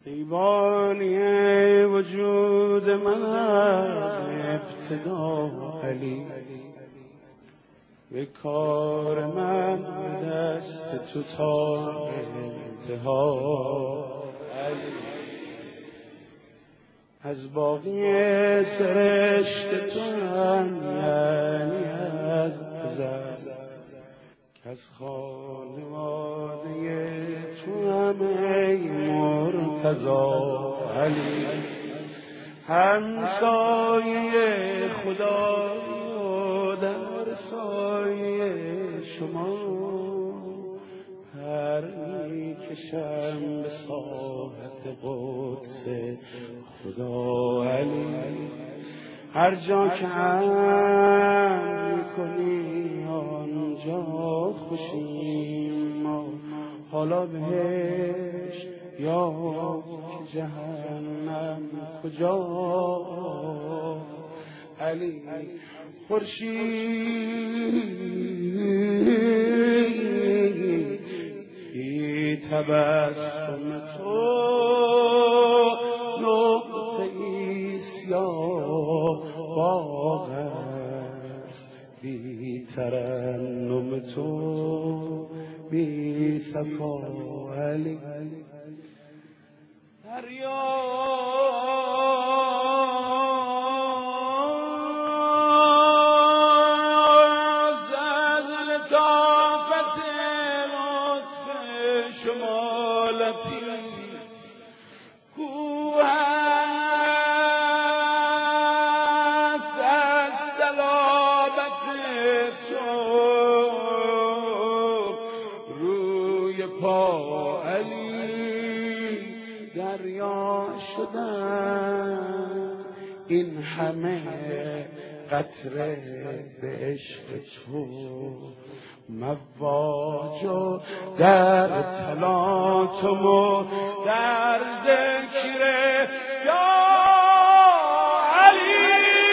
دیوانی وجود من از ابتدا علی، به کار من دست تو تا انتها علی، از باقی سرشت تو هم یعنی از ازل، که از خانواده تو هم ای مرتضا علی، همسایه خدا و در سایه شما پر میکشم به ساحت قدس خدا علی، هر جا که هم میکنی آنجا خوشیم ما، حالا بهش یا جهنم کجا علی، خورشیدی تبسم تو نقطه ای سیاه باغ است، بی ترنم تو بی صفا علی، فریاد از لطافت لطف شمالتی، کوه است از صلابت تو روی پا علی، دریا شدن این همه قطره به عشق تو، مواج و در تلاطم و در ذکر یا علی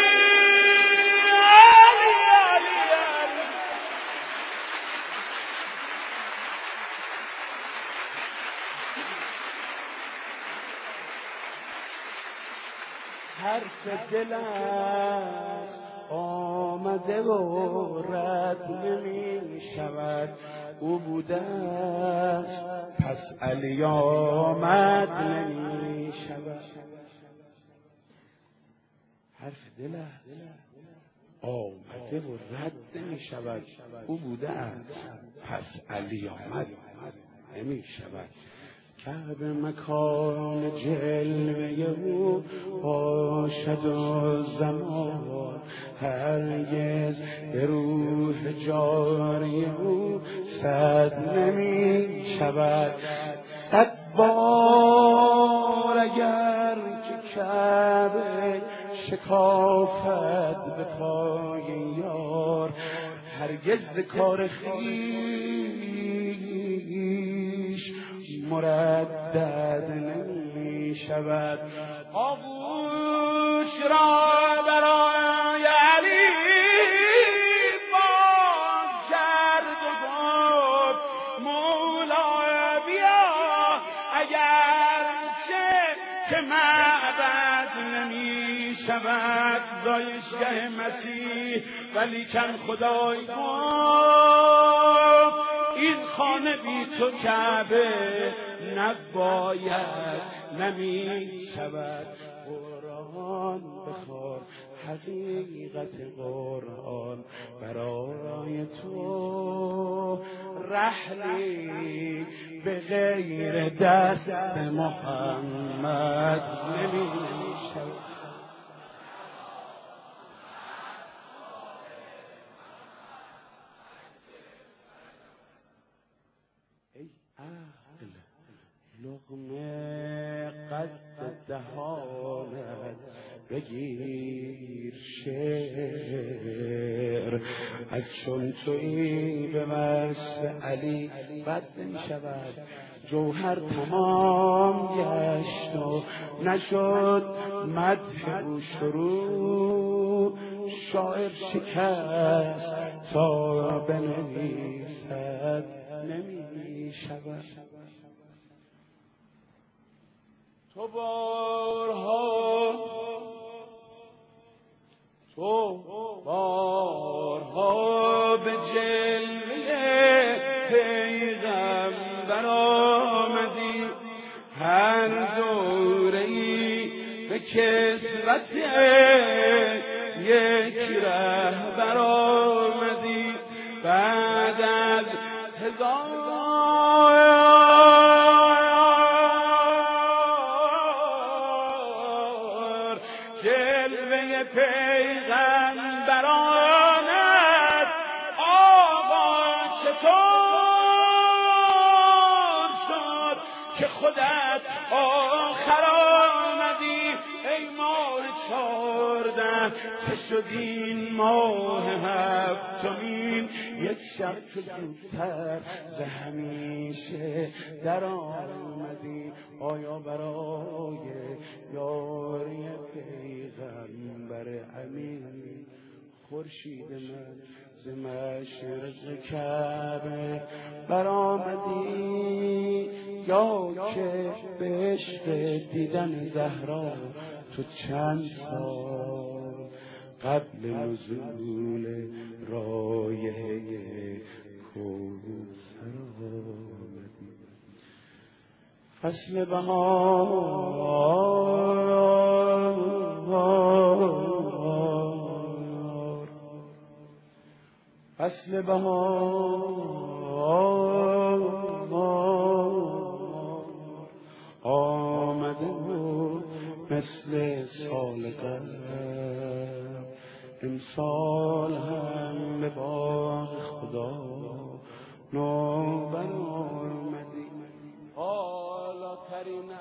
علی علی علی، حرف دل است آمده و رد نمی شود، او بوده است پس علی آمد نمی شود، حرف دل است آمده و رد نمی شود، او بوده است پس علی آمد نمی شود، کعب مکان جلوه او باشد و زمان، هرگز به روح جاری او صد نمی شود، 100 بار اگر که کعبه شکافد به پای یار، هرگز کار خویش مردد نمی شود، آغوش را برای علی باز کرد و گفت مولا بیا، اگرچه که معبد نمی شود زایشگه مسیح، ولیکن خدای گفت این خانه بی تو کعبه نباید نمی شود، قرآن بخوان حقیقت قرآن برای تو، رحلی به غیر دست محمد نمی شود. لقمه قد دهانت بگیر شعر، از چون تویی به وصف علی بد نمی شود، جوهر تمام گشت و نشد مدح او شروع، شاعر شکست تا بنویسد نمی شود. تو بارها به جلوه پیغمبر آمدی، هر دوره‌ای به کسوت یک رهبر آمدی. بعد از 1000 جلوه پیغمبرانت آقا چطور شد که خودت آخر آمدی؟ ای ماه 14 که شد این ماه هفتمین، یک شب که زودتر ز همیشه در آمدی. آیا برای یاری پیغمبر امین خورشید من ز مشرق کعبه برآمدی، یا که به عشق دیدن زهرا تو چند سال قبل نزول رایحه کوثر آمدی؟ فصل بهار، فصل بهار آمده بود مثل سال قبل، امسال هم به باغ خدا نوبر آمدی. حالا ترین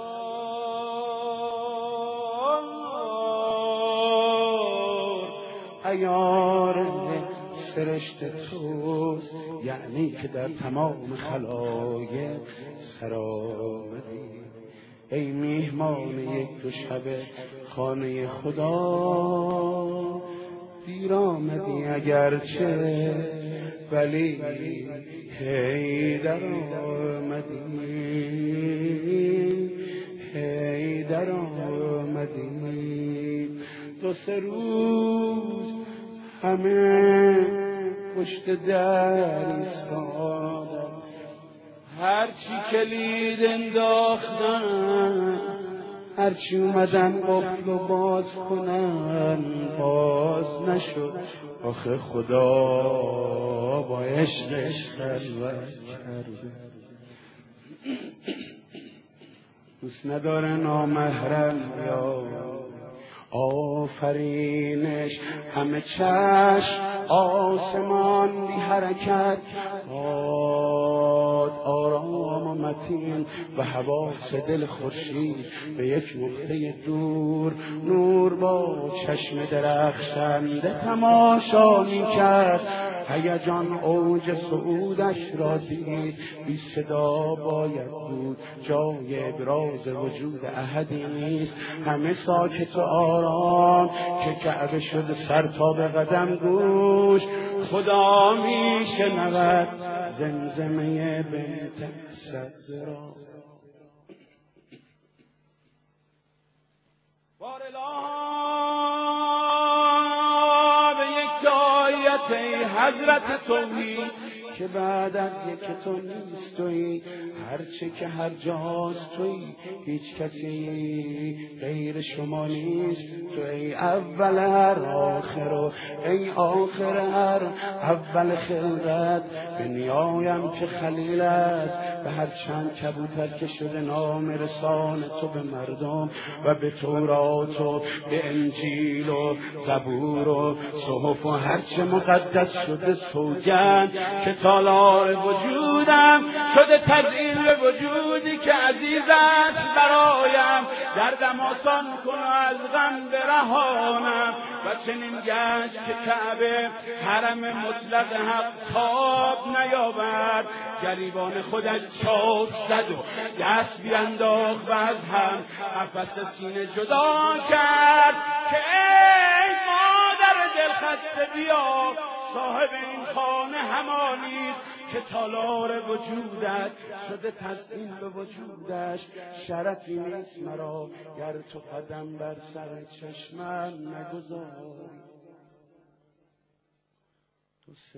عیار سرشت توست، یعنی که در تمام خلایق سر آمدی. ای میهمان یک دو شب خانه خدا، دیر آمدی اگرچه ولی هی در آمدی، هی در آمدی. 2-3 روز همه پشت در ایستادن، هرچی کلید انداختن، هرچی اومدن قفل و باز کنن باز نشد. آخه خدا با عشقش خلوت کرده، دوست نداره نامحرم یا آفرینش. همه چشم آسمان بی حرکت، آرام و متین و حواس دل خورشید به یک نقطه دور. نور با چشم درخشنده تماشا می‌کرد، هیجان اوج صعودش را دید. بی صدا باید بود، جای ابراز وجود احدی نیست. همه ساکت و آرام که کعبه شده سر تا به قدم گوش. خدا میشنود زمزمه بنت اسد را. بارالله به یک جایت ای حضرت توحید که بعد از یک تو نیست تویی، هرچه که هر جاست تویی، هیچ کسی غیر شما نیست. تو ای اول هر آخر و ای آخر هر اول خلقت. به نیایم که خلیل است، به هر چند کبوتر که شده نام رسان تو به مردم، و به تورات و به انجیل و زبور و صحف و هرچه مقدس شده سوگند که تالار وجودم شده تزیین به وجودی که عزیز است برایم. دردم آسان کن و از غم برهانم. و چنین گشت که کعبه حرم مطلق حق تاب نیاورد، گریبان خودش چاک زد و دست بینداخت و از هم قفس سینه جدا کرد که ای مادر دلخسته بیا، صاحب این خانه همانیست که تالار وجودت شده تزیین به وجودش. شرفی نیست مرا گر تو قدم بر سر چشمم نگذاری. 2-3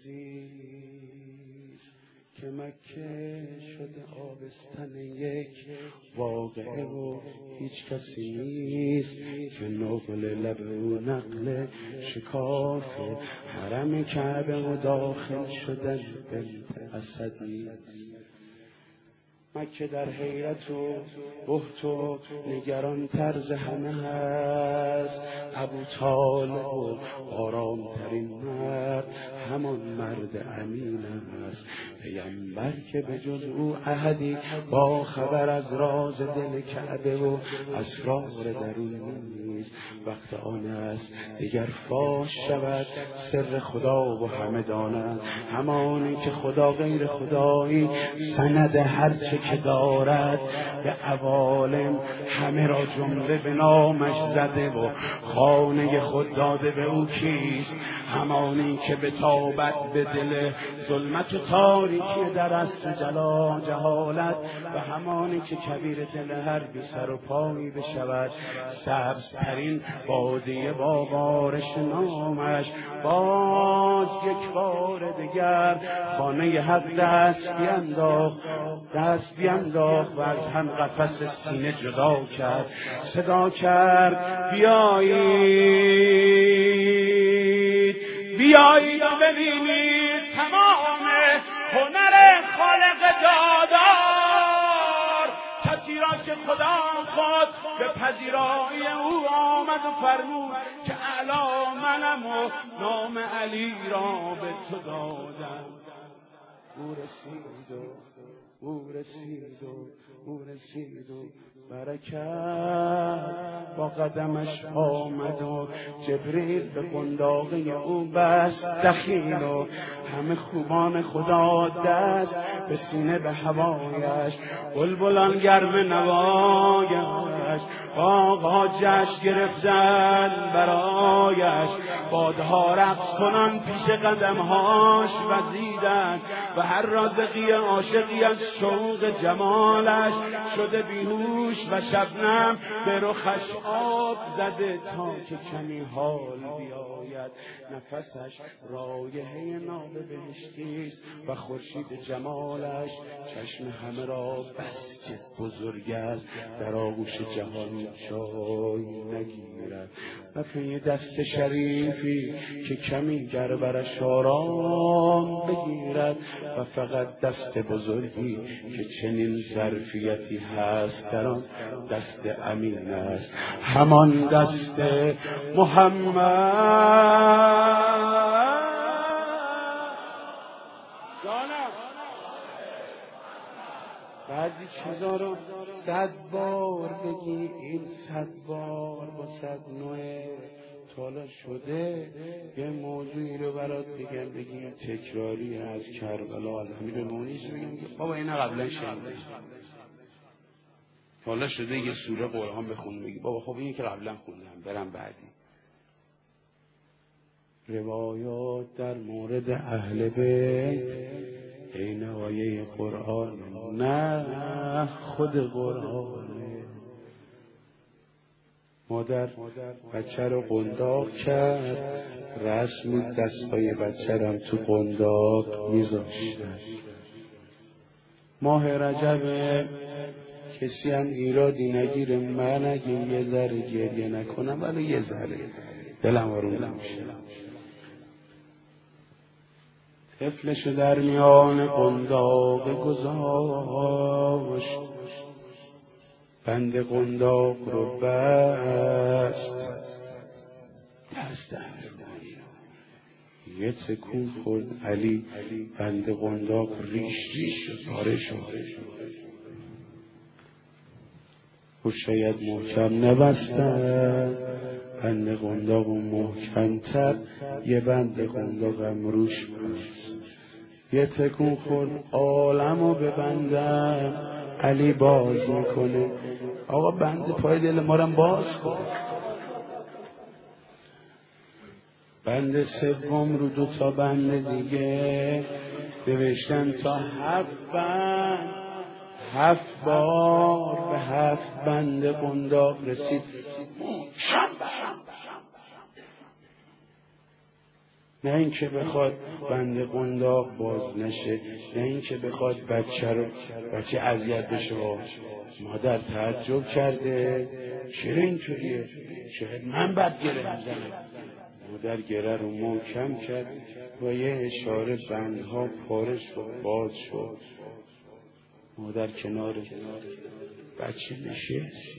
روزیست که مکه شده آبستن یک واقعه و هیچ کسی نیست که نقل لب و نقل شکاف حرم کعبه و داخل شدن بنت اسد نیست. مکه در حیرت و بهت و نگران طرز همه هست. ابو طالب و آرامترین مرد همان مرد امین است. پیامبر که به جز او احدی با خبر از راز دل کعبه و اسرار درون نیست. وقت آن است دیگر فاش شود سر خدا و همه دانند همانی که خدا غیر خدایی سند هرچه که دارد به عوالم همه را جمله به نامش زده و خانه خود داده به او کیست؟ همانی که به تابت به دل ظلمت و تاریکی در عصر جهالت و همانی که کبیر دل هر بی سر و پایی بشود سبزترین بادیه با بارش نامش. باز یک بار دیگر خانه حق دست بینداخت و از هم قفس سینه جدا کرد. صدا کرد بیایید و ببینید تمام هنر خالق دادار. کسی را که خدا خود به پذیرایی او آمد و فرمود که اعلی منم و نام علی را به تو دادم. او رسید و برکت با قدمش آمد و جبریل به قنداقه او بست دخیل و همه خوبان خدا دست به سینه به هوایش. بلبلان گرم نوایش باغ‌ها جشن گرفتن برایش. بادها رقص کنان پیش قدمهاش وزیدن و هر رازقی عاشقی از شوق جمالش شده بیهوش و شبنم به رخش آب زده تا که کمی حال بیاید. نفسش رایحه ناب بهشتیست و خورشید جمالش چشم همه را بس که بزرگ است در آغوش جهان جای نگیرد. و پی دست شریفی که کمی گر برش آرام بگیرد و فقط دست بزرگی که چنین ظرفیتی هست در آن دست امین است، همان دست محمد. بعضی چیزا رو 100 بار بگی، این 100 بار با 100 نوعه تالا شده. یه موضوعی رو برات بگم بگی تکراری از کربلا از امیرالمومنین بگم بابا اینا قبلا شنیدی، حالا شده یه سوره قرآن بخون بگی بابا خب اینی که قبلا خوندم برم بعدی. روایات در مورد اهل بیت این آیه قرآن نه خود قرآنه. مادر بچه رو قنداق کرد، رسم دستای بچه رو تو قنداق میذاشتن. ماه رجب کسی هم ایرادی نگیره، من اگه یه ذره گریه نکنم ولی یه ذره دلم آروم نمیشه. طفلشو در میان قنداق گذاشت، بند قنداق رو بست، یه تکون خورد علی، بند قنداق ریش شد، پاره شد. و شاید محکم نبستن بند قنداق و محکمتر یه بند قنداق هم روش بست. یه تکون خورد عالمو ببندن، علی باز میکنه. آقا بند پای دل ما رو باز کن. بند سوم رو 2 تا بند دیگه نوشتن تا 7 بار به 7 بند قنداق رسید. نه اینکه بخواد بند قنداق باز نشه، نه اینکه بخواد بچه اذیت بشه. مادر تعجب کرده چرا اینطوریه؟ شاید من بد گره میزنم. مادر گره رو محکم کرد و یه اشاره بندها پاره شد، باز شد. مادر کنار بچه نشست.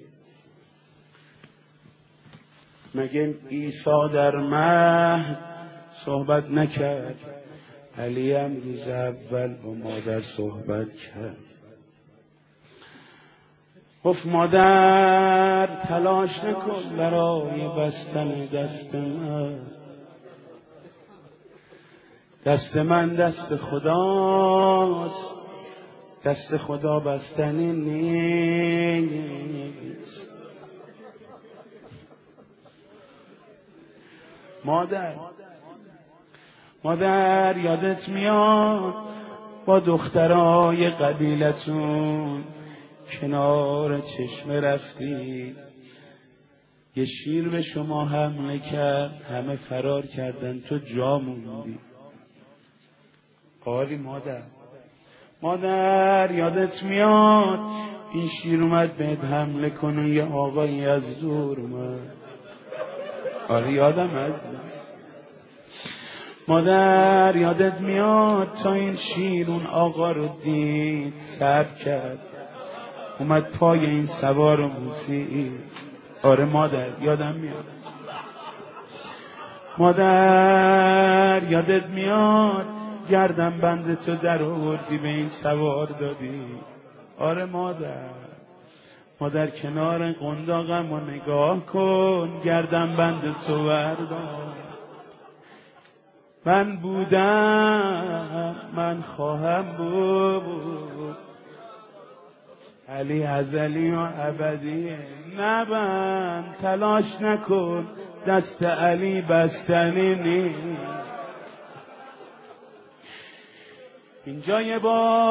مگه عیسی در مهد صحبت نکرد؟ علی هم روز اول با مادر صحبت کرد. گفت مادر تلاش نکن برای بستن دست من. دست من دست خداست، دست خدا بستنی نیست. مادر یادت میاد با دخترای قبیلتون کنار چشمه رفتی، یه شیر به شما حمله کرد، همه فرار کردن، تو جا موندی. آری مادر یادت میاد این شیر اومد بهت حمله کنه، یه آقایی از دور اومد. آره یادم از مادر یادت میاد تا این شیر اون آقا رو دید صبر کرد، اومد پای این سوار رو بوسید. آره مادر یادم میاد. مادر یادت میاد گردن بند تو در آوردی به این سوار دادی. آره مادر کنار قنداقم رو نگاه کن، گردن بند تو بردار. من بودم، من خواهم بود. علی ازلی و ابدیه. نبند، تلاش نکن، دست علی بستنی نیست. اینجا یه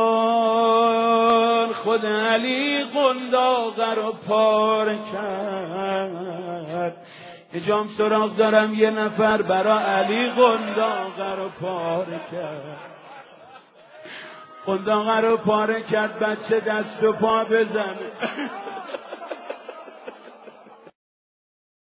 بار خود علی قنداقه رو پاره کرد. یه جام سراغ دارم یه نفر برا علی قنداقه رو پاره کرد. قنداقه رو پاره کرد، بچه دست و پا بزنه.